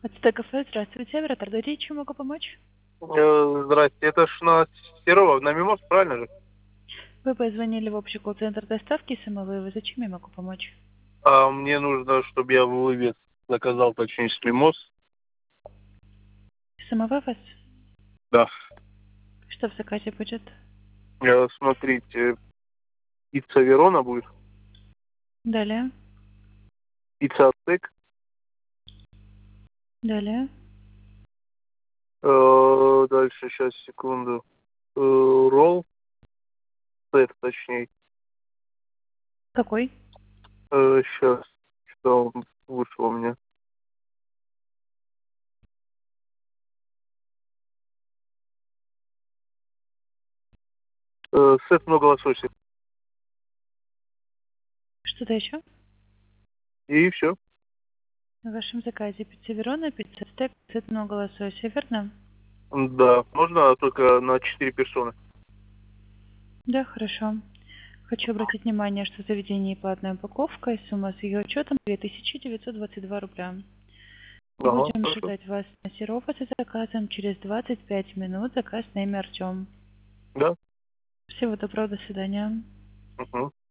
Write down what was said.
АЦТ кафе, здравствуйте, оператор Дарья, чем могу помочь? Здрасте, это ж на Серова, на Мимоз, правильно же? Вы позвонили в общий колл-центр доставки самовывоза, чем я могу помочь? А мне нужно, чтобы я вывез заказал, точнее, с Мимоз. Самовывоз? Да. Что в заказе будет? Смотрите, пицца Верона будет, Далее, пицца Ацтек, далее. дальше, сейчас, секунду, ролл, сет, точнее, Какой? сейчас, что он вышло у меня. Сет много лосося. Что-то еще? И все. В вашем заказе пицца Верона, пицца стек, сет много лосося, верно? Да, можно только на 4 персоны. Да, хорошо. Хочу обратить внимание, что заведение платная упаковка и сумма с ее учетом 2922 рубля. Ага, Будем хорошо. ожидать вас на Серова с заказом через 25 минут. Заказ на имя Артем. Да. Всего доброго, до свидания. Угу.